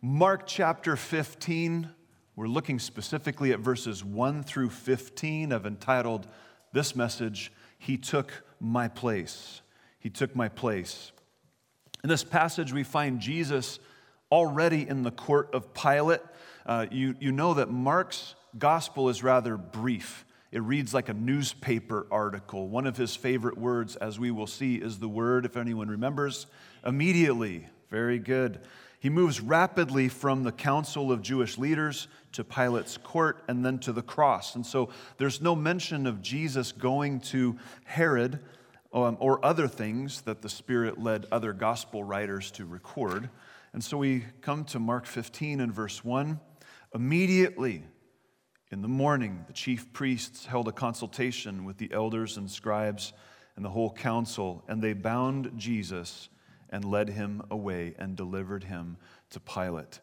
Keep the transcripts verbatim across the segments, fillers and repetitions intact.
Mark chapter fifteen, we're looking specifically at verses one through fifteen. I've entitled this message, He Took My Place. He took my place. In this passage, we find Jesus already in the court of Pilate. Uh, you, you know that Mark's gospel is rather brief. It reads like a newspaper article. One of his favorite words, as we will see, is the word, if anyone remembers, immediately. Very good. He moves rapidly from the council of Jewish leaders to Pilate's court and then to the cross. And so there's no mention of Jesus going to Herod um, or other things that the Spirit led other gospel writers to record. And so we come to Mark fifteen and verse one. Immediately in the morning, the chief priests held a consultation with the elders and scribes and the whole council, and they bound Jesus and led him away and delivered him to Pilate.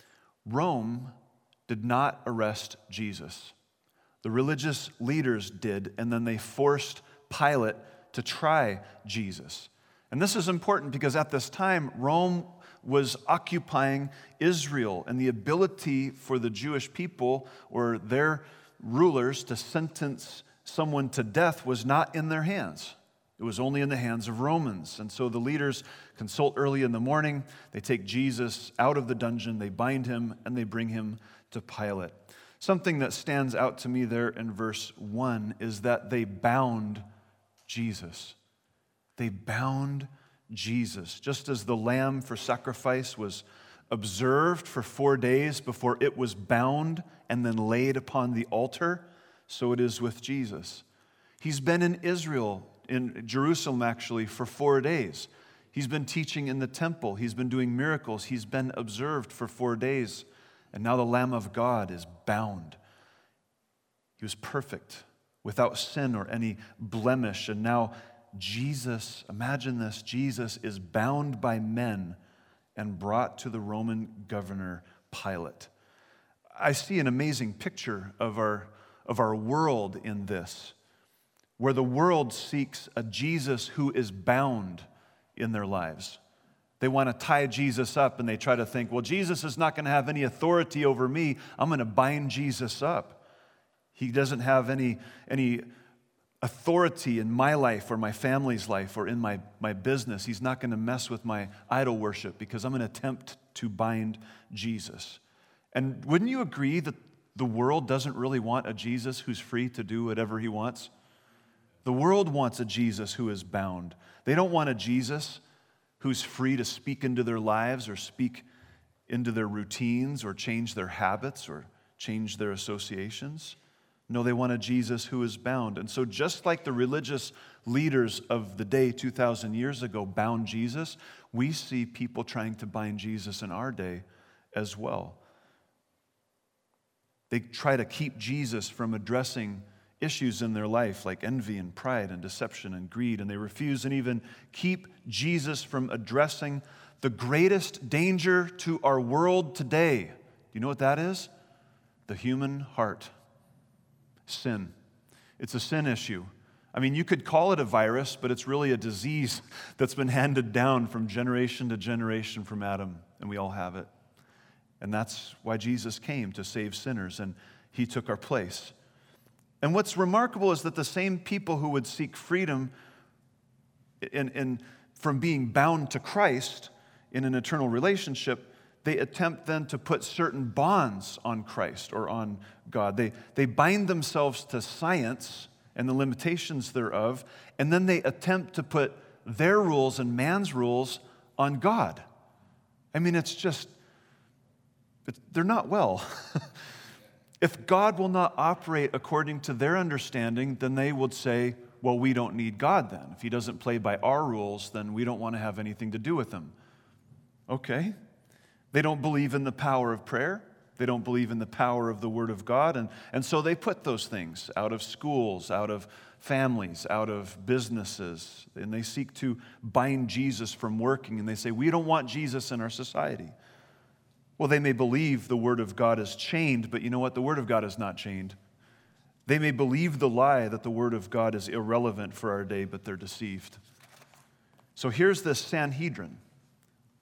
Rome did not arrest Jesus. The religious leaders did, and then they forced Pilate to try Jesus. And this is important because at this time, Rome was occupying Israel, and the ability for the Jewish people or their rulers to sentence someone to death was not in their hands. It was only in the hands of Romans. And so the leaders consult early in the morning. They take Jesus out of the dungeon, they bind him, and they bring him to Pilate. Something that stands out to me there in verse one is that they bound Jesus. They bound Jesus. Just as the lamb for sacrifice was observed for four days before it was bound and then laid upon the altar, so it is with Jesus. He's been in Israel, in Jerusalem actually, for four days. He's been teaching in the temple. He's been doing miracles. He's been observed for four days. And now the Lamb of God is bound. He was perfect, without sin or any blemish. And now Jesus, imagine this, Jesus is bound by men and brought to the Roman governor Pilate. I see an amazing picture of our, of our world in this, where the world seeks a Jesus who is bound in their lives. They want to tie Jesus up and they try to think, well, Jesus is not going to have any authority over me. I'm going to bind Jesus up. He doesn't have any, any authority in my life or my family's life or in my, my business. He's not going to mess with my idol worship because I'm going to attempt to bind Jesus. And wouldn't you agree that the world doesn't really want a Jesus who's free to do whatever he wants? The world wants a Jesus who is bound. They don't want a Jesus who's free to speak into their lives or speak into their routines or change their habits or change their associations. No, they want a Jesus who is bound. And so just like the religious leaders of the day two thousand years ago bound Jesus, we see people trying to bind Jesus in our day as well. They try to keep Jesus from addressing issues in their life like envy and pride and deception and greed, and they refuse and even keep Jesus from addressing the greatest danger to our world today. Do you know what that is? The human heart. Sin. It's a sin issue. I mean, you could call it a virus, but it's really a disease that's been handed down from generation to generation from Adam, and we all have it. And that's why Jesus came, to save sinners, and he took our place. And what's remarkable is that the same people who would seek freedom in, in, from being bound to Christ in an eternal relationship, they attempt then to put certain bonds on Christ or on God. They, they bind themselves to science and the limitations thereof, and then they attempt to put their rules and man's rules on God. I mean, it's just, it's, they're not well. If God will not operate according to their understanding, then they would say, well, we don't need God then. If he doesn't play by our rules, then we don't want to have anything to do with him. Okay. They don't believe in the power of prayer. They don't believe in the power of the Word of God. And, and so they put those things out of schools, out of families, out of businesses. And they seek to bind Jesus from working. And they say, we don't want Jesus in our society. Well, they may believe the Word of God is chained, but you know what? The Word of God is not chained. They may believe the lie that the Word of God is irrelevant for our day, but they're deceived. So here's this Sanhedrin.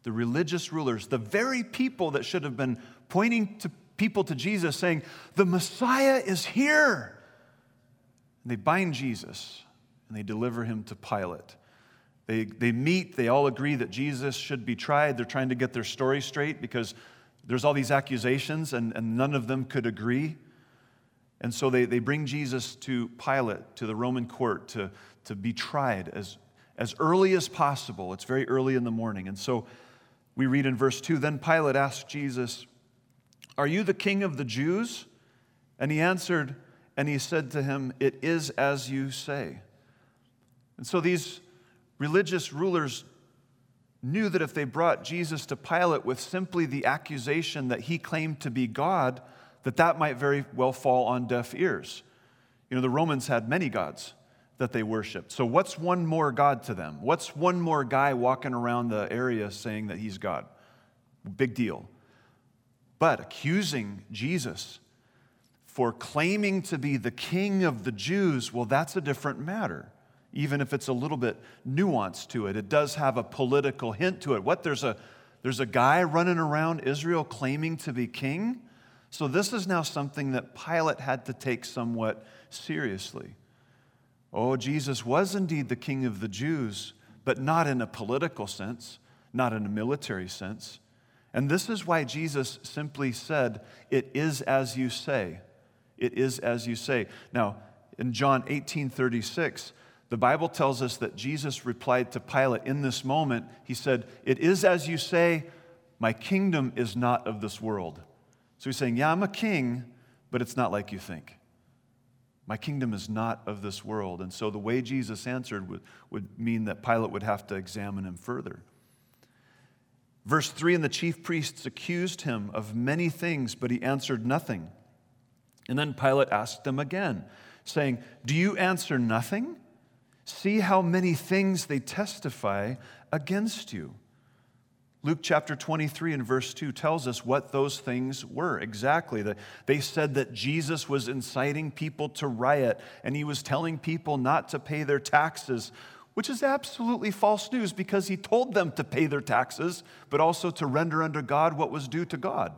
the religious rulers, the very people that should have been pointing to people to Jesus, saying, the Messiah is here. And they bind Jesus and they deliver him to Pilate. They, they meet, they all agree that Jesus should be tried. They're trying to get their story straight because there's all these accusations and, and none of them could agree. And so they, they bring Jesus to Pilate, to the Roman court, to, to be tried as, as early as possible. It's very early in the morning. And so we read in verse two, then Pilate asked Jesus, are you the king of the Jews? And he answered, and he said to him, it is as you say. And so these religious rulers knew that if they brought Jesus to Pilate with simply the accusation that he claimed to be God, that that might very well fall on deaf ears. You know, the Romans had many gods that they worshiped. So what's one more God to them? What's one more guy walking around the area saying that he's God? Big deal. But accusing Jesus for claiming to be the king of the Jews, well, that's a different matter. Even if it's a little bit nuanced to it, it does have a political hint to it. What, there's a, there's a guy running around Israel claiming to be king? So this is now something that Pilate had to take somewhat seriously. Oh, Jesus was indeed the king of the Jews, but not in a political sense, not in a military sense. And this is why Jesus simply said, it is as you say. It is as you say. Now, in John eighteen thirty-six, the Bible tells us that Jesus replied to Pilate in this moment. He said, it is as you say, my kingdom is not of this world. So he's saying, yeah, I'm a king, but it's not like you think. My kingdom is not of this world. And so the way Jesus answered would, would mean that Pilate would have to examine him further. Verse three, and the chief priests accused him of many things, but he answered nothing. And then Pilate asked him again, saying, do you answer nothing? See how many things they testify against you. Luke chapter twenty-three and verse two tells us what those things were exactly. They said that Jesus was inciting people to riot, and he was telling people not to pay their taxes, which is absolutely false news because he told them to pay their taxes, but also to render unto God what was due to God.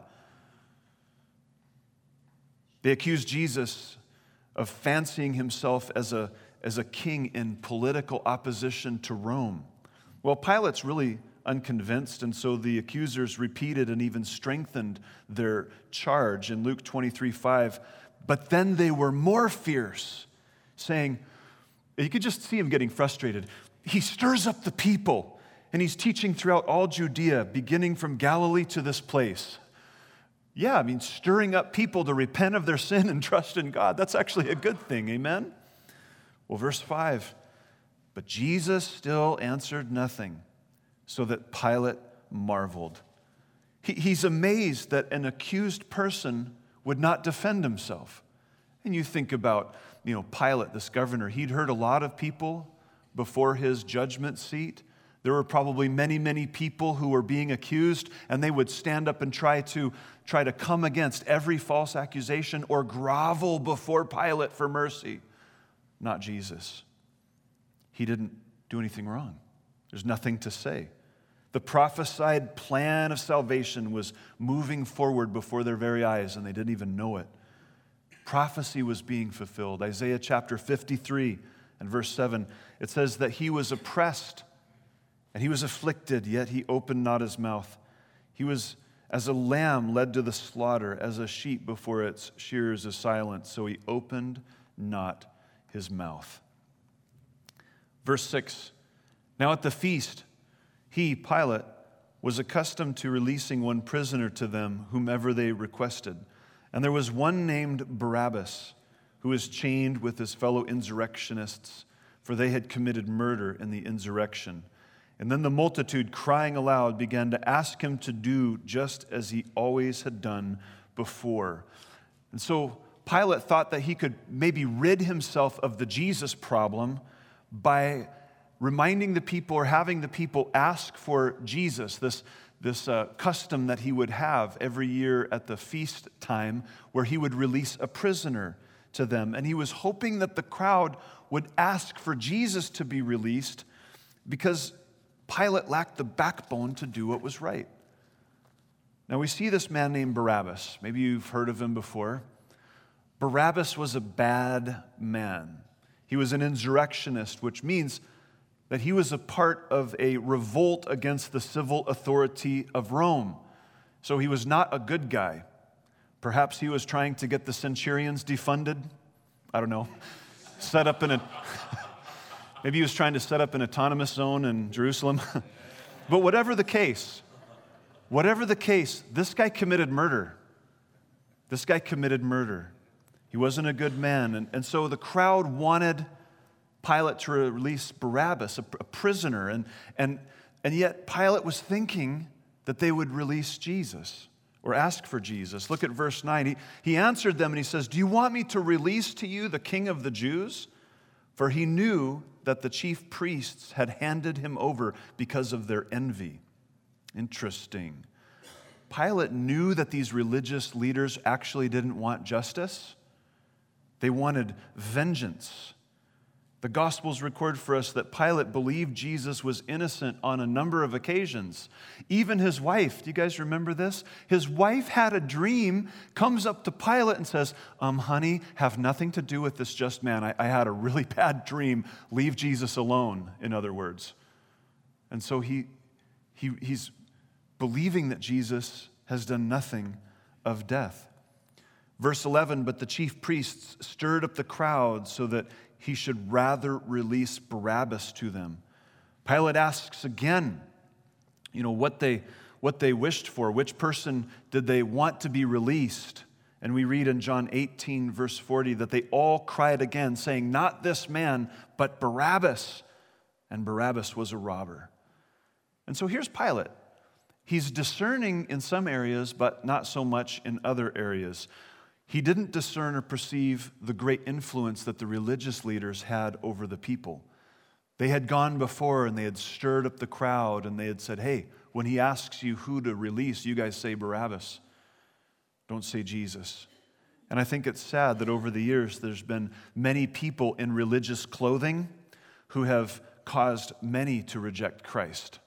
They accused Jesus of fancying himself as a, as a king in political opposition to Rome. Well, Pilate's really unconvinced, and so the accusers repeated and even strengthened their charge in Luke twenty-three five. But then they were more fierce, saying, you could just see him getting frustrated. He stirs up the people, and he's teaching throughout all Judea, beginning from Galilee to this place. Yeah, I mean, stirring up people to repent of their sin and trust in God, that's actually a good thing, amen? Well, verse five, but Jesus still answered nothing, so that Pilate marveled. He, he's amazed that an accused person would not defend himself. And you think about, you know, Pilate, this governor, he'd heard a lot of people before his judgment seat. There were probably many, many people who were being accused, and they would stand up and try to, try to come against every false accusation or grovel before Pilate for mercy. Not Jesus. He didn't do anything wrong. There's nothing to say. The prophesied plan of salvation was moving forward before their very eyes, and they didn't even know it. Prophecy was being fulfilled. Isaiah chapter fifty-three and verse seven, it says that he was oppressed and he was afflicted, yet he opened not his mouth. He was as a lamb led to the slaughter, as a sheep before its shearers is silent, so he opened not his mouth. Verse six, now at the feast, he, Pilate, was accustomed to releasing one prisoner to them, whomever they requested. And there was one named Barabbas, who was chained with his fellow insurrectionists, for they had committed murder in the insurrection. And then the multitude, crying aloud, began to ask him to do just as he always had done before. And so Pilate thought that he could maybe rid himself of the Jesus problem by reminding the people or having the people ask for Jesus, this, this uh, custom that he would have every year at the feast time where he would release a prisoner to them. And he was hoping that the crowd would ask for Jesus to be released because Pilate lacked the backbone to do what was right. Now we see this man named Barabbas. Maybe you've heard of him before. Barabbas was a bad man. He was an insurrectionist, which means that he was a part of a revolt against the civil authority of Rome. So he was not a good guy. Perhaps he was trying to get the centurions defunded. I don't know. Set up in a... Maybe he was trying to set up an autonomous zone in Jerusalem. But whatever the case, whatever the case, this guy committed murder. This guy committed murder. He wasn't a good man. And, and so the crowd wanted Pilate to release Barabbas, a, a prisoner. And, and, and yet Pilate was thinking that they would release Jesus or ask for Jesus. Look at verse nine. He, he answered them and he says, "Do you want me to release to you the King of the Jews?" For he knew that the chief priests had handed him over because of their envy. Interesting. Pilate knew that these religious leaders actually didn't want justice. They wanted vengeance. The Gospels record for us that Pilate believed Jesus was innocent on a number of occasions. Even his wife, do you guys remember this? His wife had a dream, comes up to Pilate and says, um, honey, have nothing to do with this just man. I, I had a really bad dream. Leave Jesus alone, in other words. And so he, he he's believing that Jesus has done nothing of death. Verse eleven, but the chief priests stirred up the crowd so that he should rather release Barabbas to them. Pilate asks again, you know, what they, what they wished for. Which person did they want to be released? And we read in John eighteen, verse forty, that they all cried again, saying, not this man, but Barabbas. And Barabbas was a robber. And so here's Pilate. He's discerning in some areas, but not so much in other areas. He didn't discern or perceive the great influence that the religious leaders had over the people. They had gone before and they had stirred up the crowd and they had said, hey, when he asks you who to release, you guys say Barabbas. Don't say Jesus. And I think it's sad that over the years there's been many people in religious clothing who have caused many to reject Christ.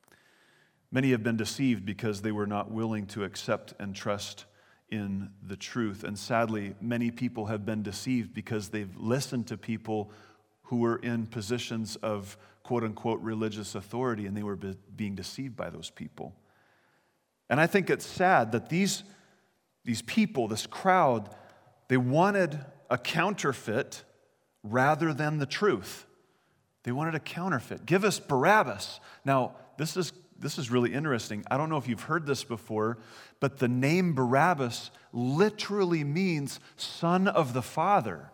Many have been deceived because they were not willing to accept and trust in the truth. And sadly, many people have been deceived because they've listened to people who were in positions of quote-unquote religious authority, and they were be- being deceived by those people. And I think it's sad that these, these people, this crowd, they wanted a counterfeit rather than the truth. They wanted a counterfeit. Give us Barabbas. Now, this is This is really interesting. I don't know if you've heard this before, but the name Barabbas literally means son of the Father.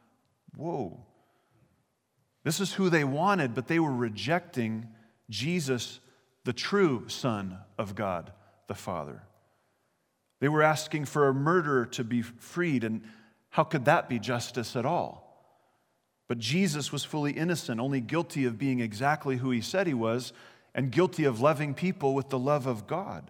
Whoa. This is who they wanted, but they were rejecting Jesus, the true Son of God, the Father. They were asking for a murderer to be freed, and how could that be justice at all? But Jesus was fully innocent, only guilty of being exactly who he said he was, and guilty of loving people with the love of God.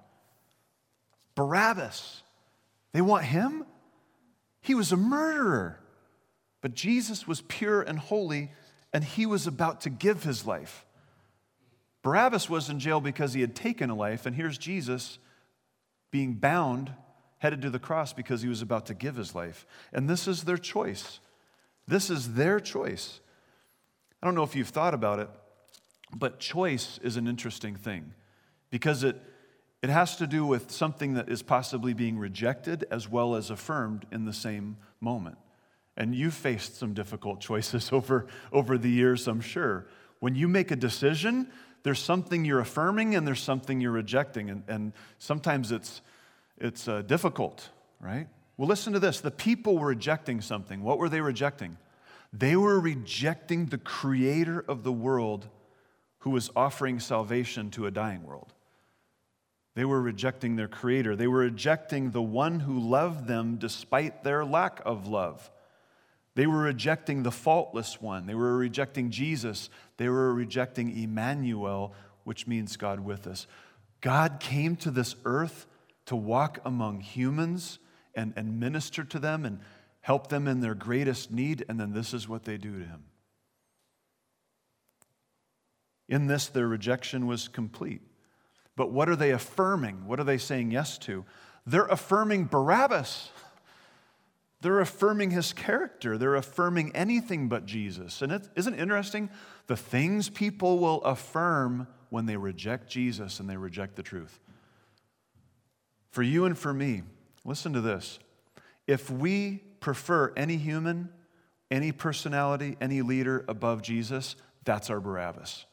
Barabbas, they want him? He was a murderer. But Jesus was pure and holy, and he was about to give his life. Barabbas was in jail because he had taken a life, and here's Jesus being bound, headed to the cross because he was about to give his life. And this is their choice. This is their choice. I don't know if you've thought about it, but choice is an interesting thing because it, it has to do with something that is possibly being rejected as well as affirmed in the same moment. And you've faced some difficult choices over, over the years, I'm sure. When you make a decision, there's something you're affirming and there's something you're rejecting. And, and sometimes it's, it's uh, difficult, right? Well, listen to this. The people were rejecting something. What were they rejecting? They were rejecting the creator of the world who was offering salvation to a dying world. They were rejecting their creator. They were rejecting the one who loved them despite their lack of love. They were rejecting the faultless one. They were rejecting Jesus. They were rejecting Emmanuel, which means God with us. God came to this earth to walk among humans and, and minister to them and help them in their greatest need, and then this is what they do to him. In this, their rejection was complete. But what are they affirming? What are they saying yes to? They're affirming Barabbas. They're affirming his character. They're affirming anything but Jesus. And it, isn't it interesting? The things people will affirm when they reject Jesus and they reject the truth. For you and for me, listen to this. If we prefer any human, any personality, any leader above Jesus, that's our Barabbas.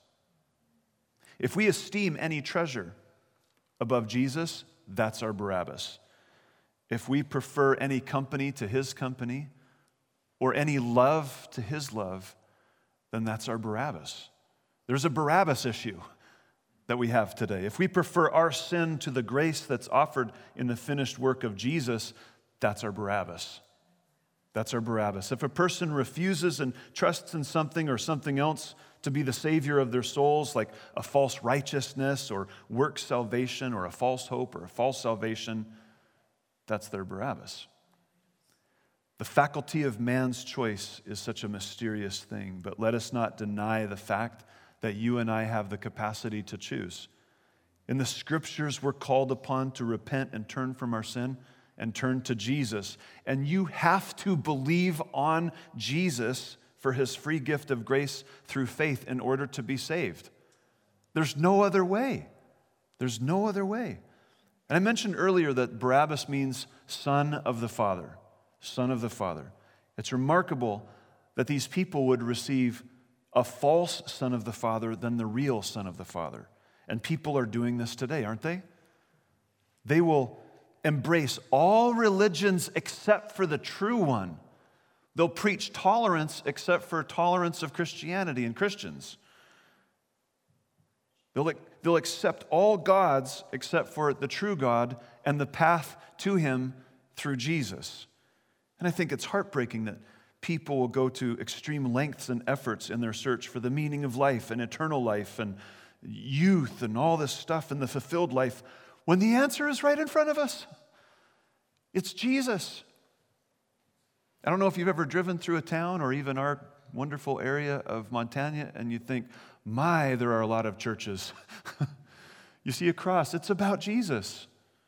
If we esteem any treasure above Jesus, that's our Barabbas. If we prefer any company to his company, or any love to his love, then that's our Barabbas. There's a Barabbas issue that we have today. If we prefer our sin to the grace that's offered in the finished work of Jesus, that's our Barabbas. That's our Barabbas. If a person refuses and trusts in something or something else to be the savior of their souls, like a false righteousness or work salvation or a false hope or a false salvation, that's their Barabbas. The faculty of man's choice is such a mysterious thing, but let us not deny the fact that you and I have the capacity to choose. In the scriptures, we're called upon to repent and turn from our sin and turn to Jesus. And you have to believe on Jesus for his free gift of grace through faith in order to be saved. There's no other way. There's no other way. And I mentioned earlier that Barabbas means son of the Father. Son of the Father. It's remarkable that these people would receive a false son of the Father than the real son of the Father. And people are doing this today, aren't they? They will embrace all religions except for the true one. They'll preach tolerance except for tolerance of Christianity and Christians. They'll, they'll accept all gods except for the true God and the path to him through Jesus. And I think it's heartbreaking that people will go to extreme lengths and efforts in their search for the meaning of life and eternal life and youth and all this stuff and the fulfilled life when the answer is right in front of us. It's Jesus. I don't know if you've ever driven through a town or even our wonderful area of Montana and you think, my, there are a lot of churches. You see a cross. It's about Jesus.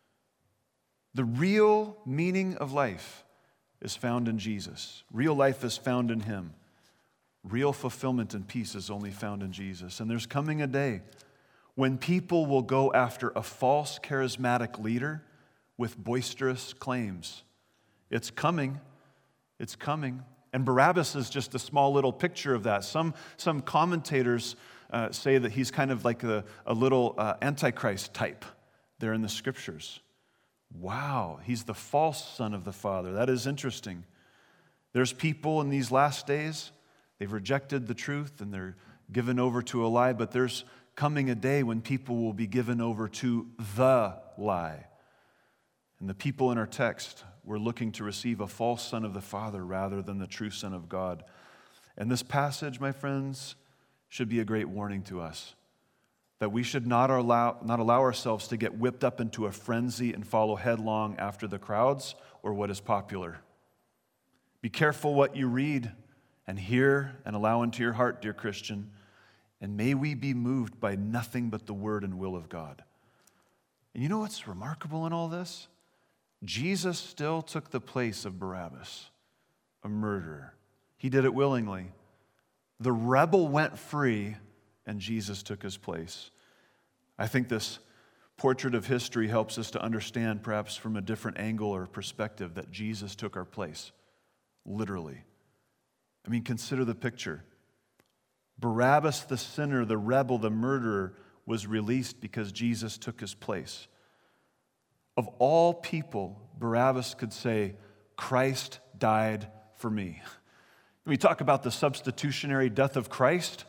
The real meaning of life is found in Jesus. Real life is found in him. Real fulfillment and peace is only found in Jesus. And there's coming a day when people will go after a false charismatic leader with boisterous claims. It's coming. It's coming. And Barabbas is just a small little picture of that. Some, some commentators uh, say that he's kind of like a, a little uh, Antichrist type there in the scriptures. Wow, he's the false son of the Father. That is interesting. There's people in these last days, they've rejected the truth and they're given over to a lie, but there's coming a day when people will be given over to the lie. And the people in our text were looking to receive a false son of the Father rather than the true Son of God. And this passage, my friends, should be a great warning to us. That we should not allow, not allow ourselves to get whipped up into a frenzy and follow headlong after the crowds or what is popular. Be careful what you read and hear and allow into your heart, dear Christian, and may we be moved by nothing but the word and will of God. And you know what's remarkable in all this? Jesus still took the place of Barabbas, a murderer. He did it willingly. The rebel went free, and Jesus took his place. I think this portrait of history helps us to understand, perhaps from a different angle or perspective, that Jesus took our place, literally. I mean, consider the picture. Barabbas, the sinner, the rebel, the murderer, was released because Jesus took his place. Of all people, Barabbas could say, Christ died for me. When we talk about the substitutionary death of Christ,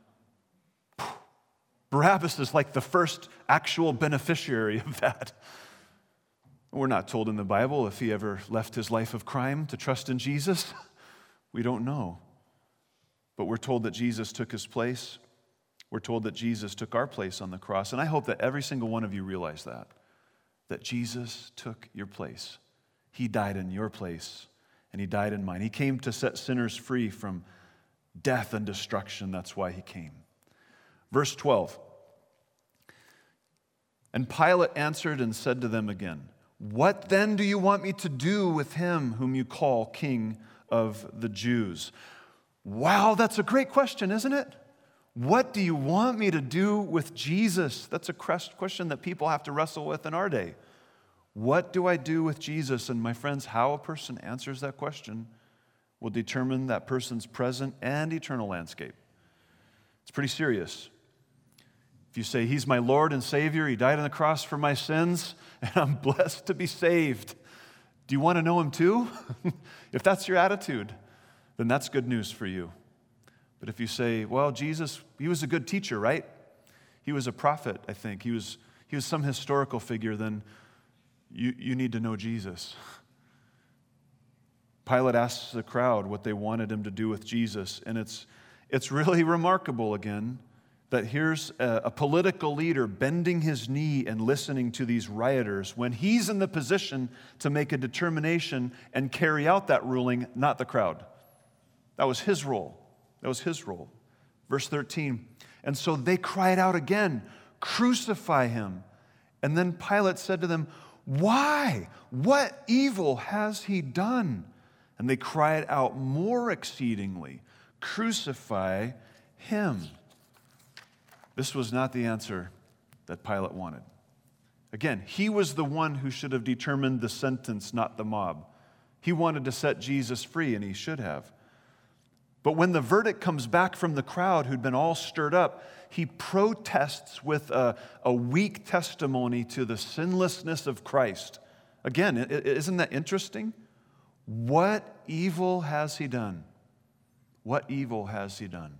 Barabbas is like the first actual beneficiary of that. We're not told in the Bible if he ever left his life of crime to trust in Jesus. We don't know. But we're told that Jesus took his place. We're told that Jesus took our place on the cross. And I hope that every single one of you realize that. That Jesus took your place. He died in your place, and he died in mine. He came to set sinners free from death and destruction. That's why he came. Verse twelve. And Pilate answered and said to them again, "What then do you want me to do with him whom you call King of the Jews?" Wow, that's a great question, isn't it? What do you want me to do with Jesus? That's a question that people have to wrestle with in our day. What do I do with Jesus? And my friends, how a person answers that question will determine that person's present and eternal landscape. It's pretty serious. If you say, "He's my Lord and Savior, He died on the cross for my sins, and I'm blessed to be saved," do you want to know Him too? If that's your attitude, then that's good news for you. But if you say, "Well, Jesus, He was a good teacher, right? He was a prophet, I think. He was, he was some historical figure," then you, you need to know Jesus. Pilate asks the crowd what they wanted him to do with Jesus, and it's, it's really remarkable again that here's a, a political leader bending his knee and listening to these rioters when he's in the position to make a determination and carry out that ruling, not the crowd. That was his role. That was his role. Verse thirteen, and so they cried out again, "Crucify him." And then Pilate said to them, "Why? What evil has he done?" And they cried out more exceedingly, "Crucify him." This was not the answer that Pilate wanted. Again, he was the one who should have determined the sentence, not the mob. He wanted to set Jesus free, and he should have. But when the verdict comes back from the crowd who'd been all stirred up, he protests with a, a weak testimony to the sinlessness of Christ. Again, isn't that interesting? What evil has he done? What evil has he done?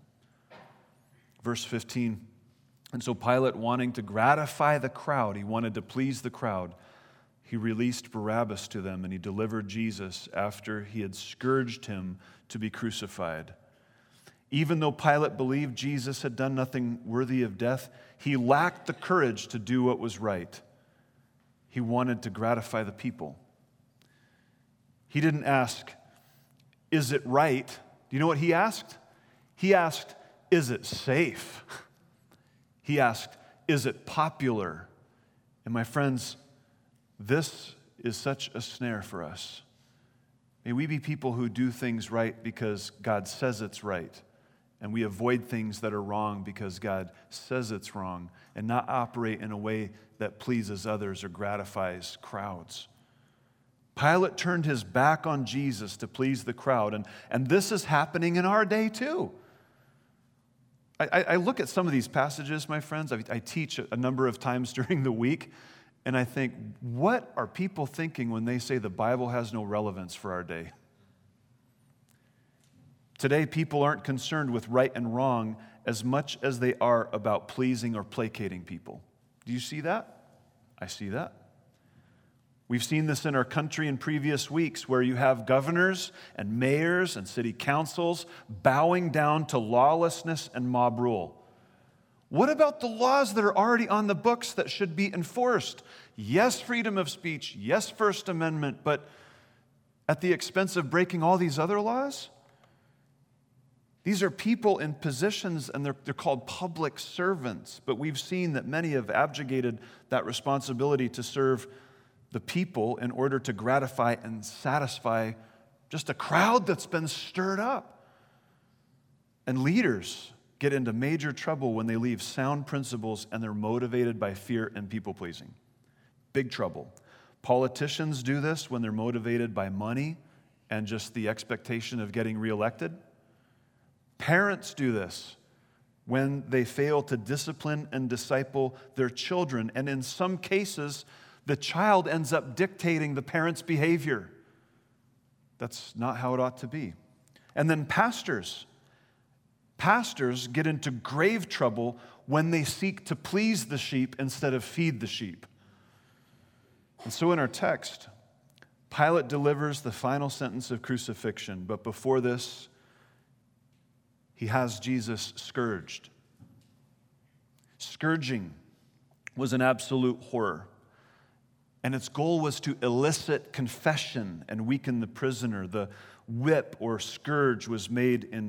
Verse fifteen, and so Pilate, wanting to gratify the crowd, he wanted to please the crowd, he released Barabbas to them, and he delivered Jesus after he had scourged him to be crucified. Even though Pilate believed Jesus had done nothing worthy of death, he lacked the courage to do what was right. He wanted to gratify the people. He didn't ask, "Is it right?" Do you know what he asked? He asked, "Is it safe?" He asked, "Is it popular?" And my friends, this is such a snare for us. May we be people who do things right because God says it's right, and we avoid things that are wrong because God says it's wrong, and not operate in a way that pleases others or gratifies crowds. Pilate turned his back on Jesus to please the crowd, and, and this is happening in our day too. I, I look at some of these passages, my friends. I, I teach a number of times during the week, and I think, what are people thinking when they say the Bible has no relevance for our day? Today, people aren't concerned with right and wrong as much as they are about pleasing or placating people. Do you see that? I see that. We've seen this in our country in previous weeks, where you have governors and mayors and city councils bowing down to lawlessness and mob rule. What about the laws that are already on the books that should be enforced? Yes, freedom of speech. Yes, First Amendment. But at the expense of breaking all these other laws? These are people in positions, and they're, they're called public servants. But we've seen that many have abjugated that responsibility to serve the people in order to gratify and satisfy just a crowd that's been stirred up. And leaders get into major trouble when they leave sound principles and they're motivated by fear and people-pleasing. Big trouble. Politicians do this when they're motivated by money and just the expectation of getting reelected. Parents do this when they fail to discipline and disciple their children, and in some cases, the child ends up dictating the parent's behavior. That's not how it ought to be. And then pastors. Pastors get into grave trouble when they seek to please the sheep instead of feed the sheep. And so in our text, Pilate delivers the final sentence of crucifixion, but before this, he has Jesus scourged. Scourging was an absolute horror. And its goal was to elicit confession and weaken the prisoner. The whip or scourge was made in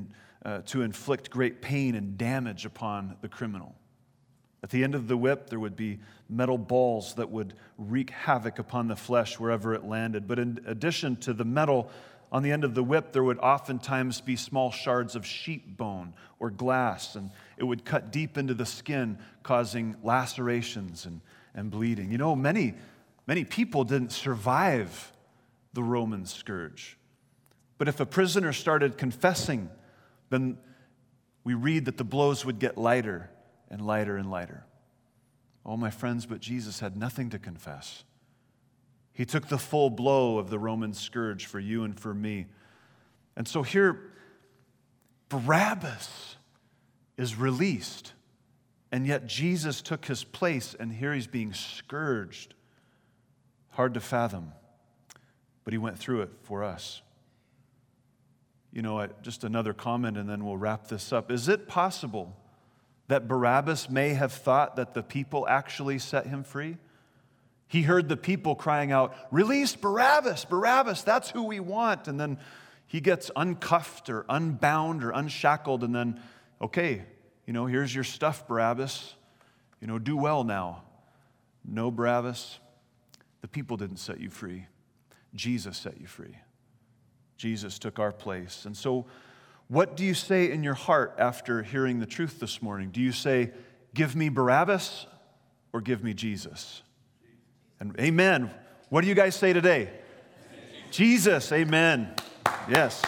uh, to inflict great pain and damage upon the criminal. At the end of the whip, there would be metal balls that would wreak havoc upon the flesh wherever it landed. But in addition to the metal, on the end of the whip, there would oftentimes be small shards of sheep bone or glass, and it would cut deep into the skin, causing lacerations and, and bleeding. You know, many, many people didn't survive the Roman scourge. But if a prisoner started confessing, then we read that the blows would get lighter and lighter and lighter. Oh, my friends, but Jesus had nothing to confess. He took the full blow of the Roman scourge for you and for me. And so here, Barabbas is released, and yet Jesus took his place, and here he's being scourged. Hard to fathom, but he went through it for us. You know, just another comment, and then we'll wrap this up. Is it possible that Barabbas may have thought that the people actually set him free? He heard the people crying out, "Release Barabbas, Barabbas, that's who we want." And then he gets uncuffed or unbound or unshackled, and then, okay, you know, here's your stuff, Barabbas. You know, do well now. No, Barabbas, the people didn't set you free. Jesus set you free. Jesus took our place. And so, what do you say in your heart after hearing the truth this morning? Do you say, "Give me Barabbas," or "Give me Jesus"? And amen. What do you guys say today? Jesus, amen. Yes.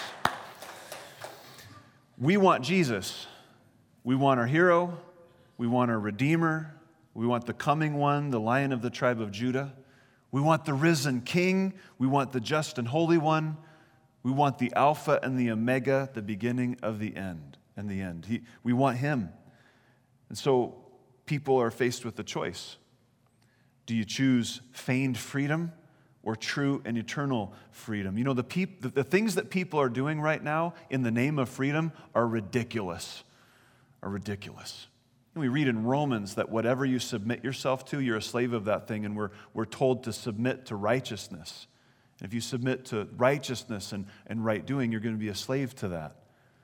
We want Jesus. We want our hero. We want our Redeemer. We want the coming one, the Lion of the tribe of Judah. We want the risen King. We want the just and holy one. We want the Alpha and the Omega, the beginning of the end and the end. He, we want him. And so people are faced with a choice. Do you choose feigned freedom or true and eternal freedom? You know, the, peop- the, the things that people are doing right now in the name of freedom are ridiculous, are ridiculous. And we read in Romans that whatever you submit yourself to, you're a slave of that thing, and we're, we're told to submit to righteousness. And if you submit to righteousness and, and right doing, you're going to be a slave to that.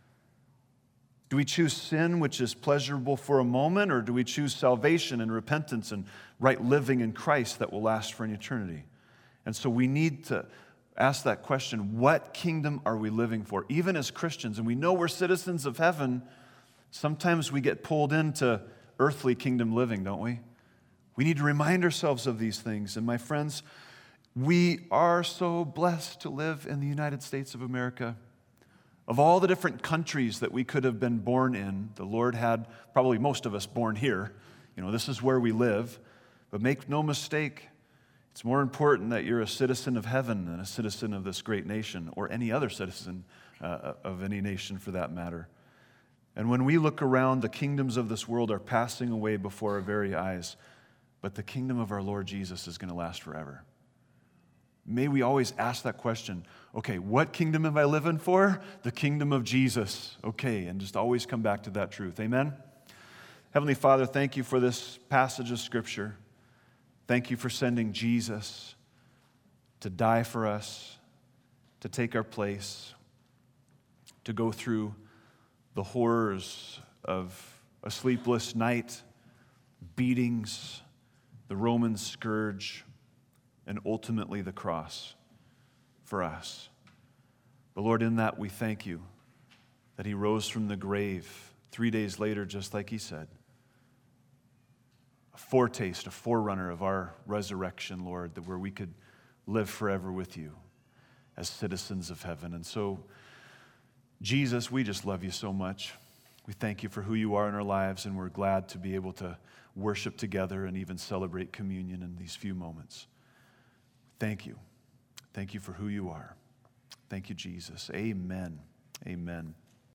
Do we choose sin, which is pleasurable for a moment, or do we choose salvation and repentance and right living in Christ that will last for an eternity? And so we need to ask that question, what kingdom are we living for? Even as Christians, and we know we're citizens of heaven, sometimes we get pulled into earthly kingdom living, don't we? We need to remind ourselves of these things. And my friends, we are so blessed to live in the United States of America. Of all the different countries that we could have been born in, the Lord had probably most of us born here. You know, this is where we live. But make no mistake, it's more important that you're a citizen of heaven than a citizen of this great nation, or any other citizen uh, of any nation for that matter. And when we look around, the kingdoms of this world are passing away before our very eyes, but the kingdom of our Lord Jesus is going to last forever. May we always ask that question, okay, what kingdom am I living for? The kingdom of Jesus. Okay, and just always come back to that truth. Amen? Heavenly Father, thank you for this passage of Scripture. Thank you for sending Jesus to die for us, to take our place, to go through the horrors of a sleepless night, beatings, the Roman scourge, and ultimately the cross for us. But Lord, in that we thank you that he rose from the grave three days later, just like he said. A foretaste, a forerunner of our resurrection, Lord, that where we could live forever with you as citizens of heaven. And so, Jesus, we just love you so much. We thank you for who you are in our lives, and we're glad to be able to worship together and even celebrate communion in these few moments. Thank you. Thank you for who you are. Thank you, Jesus. Amen. Amen.